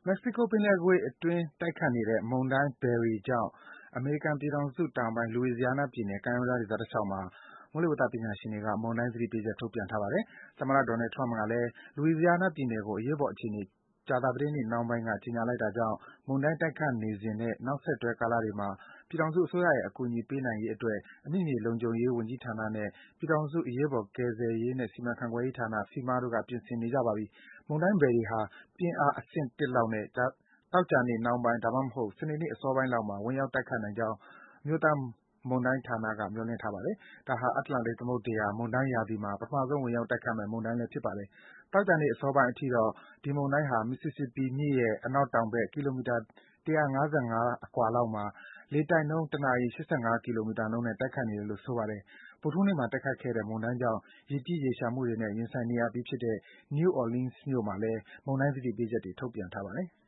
မက္ကဆီကိုပင်လယ်ကွေ့အတွင်း တိုက်ခတ်နေတဲ့ မုန်တိုင်း Barry ကြောင့် အမေရိကန်ပြည်ထောင်စုတောင်ပိုင်း Louisiana ပြည်နယ် ကမ်းရိုးတန်းဒေသတလျှောက်မှာ မိုးလေဝသပညာရှင်တွေက မုန်တိုင်းသတိပေးချက် ထုတ်ပြန်ထားပါတယ်။ သမ္မတ Donald Trump ကလည်း Louisiana ပြည်နယ်ကို အရေးပေါ်အခြေအနေ ကြာသပတေးနေ့နှောင်းပိုင်းက ကြေညာလိုက်တာကြောင့် မုန်တိုင်းတိုက်ခတ်နေစဉ်နဲ့ နောက်ဆက်တွဲကာလတွေမှာ ပြည်ထောင်စုအစိုးရရဲ့ အကူအညီပေးနိုင်ရေးအတွက် အမိမြေလုံခြုံရေးဝန်ကြီးဌာနနဲ့ ပြည်ထောင်စု အရေးပေါ်ကယ်ဆယ်ရေးနဲ့ စီမံခန့်ခွဲရေးဌာန FEMA တို့က ပြင်ဆင်နေကြပါပြီ။ မုန်တိုင်း Barry ဟာ ပြင်းအား အဆင့် ၁ လောက်နဲ့ သောကြာနေ့နှောင်းပိုင်း ဒါမှမဟုတ် စနေနေ့အစောပိုင်းလောက်မှာ ဝင်ရောက်တိုက်ခတ်နိုင်ကြောင်း အမျိုးသားမုန်တိုင်းဌာနက မျှော်လင့်ထားပါတယ်။ ဒါဟာ အတ္တလန္တိတ်သမုဒ္ဒရာ မုန်တိုင်းရာသီမှာ ပထမဆုံး ဝင်ရောက်တိုက်ခတ်မယ့် မုန်တိုင်းလည်း ဖြစ်ပါတယ်။ သောကြာနေ့အစောပိုင်းအထိတော့ ဒီမုန်တိုင်းဟာ Mississippi မြစ်ရဲ့ အနောက်တောင်ဘက် ကီလိုမီတာ ၁၅၅ အကွာလောက်မှာ လေတိုက်နှုန်း တနာရီ ၈၅ ကီလိုမီတာနှုန်းနဲ့ တိုက်ခတ်နေတယ်လို့ ဆိုပါတယ်။ ဗုဒ္ဓဟူးနေ့မှာ တိုက်ခတ်ခဲ့တဲ့ မုန်တိုင်းကြောင့် ရေကြီး ရေလျှံမှုတွေနဲ့ ရင်ဆိုင်နေရပြီးဖြစ်တဲ့ New Orleans မြို့မှာလည်း မုန်တိုင်းသတိပေးချက်တွေ ထုတ်ပြန်ထားပါတယ်။